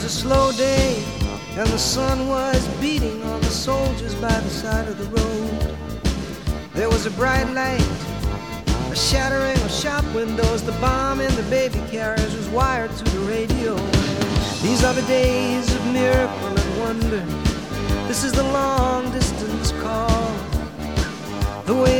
a slow day, and the sun was beating on the soldiers by the side of the road. There was a bright light, a shattering of shop windows. The bomb in the baby carriage was wired to the radio. These are the days of miracle and wonder. This is the long distance call. The way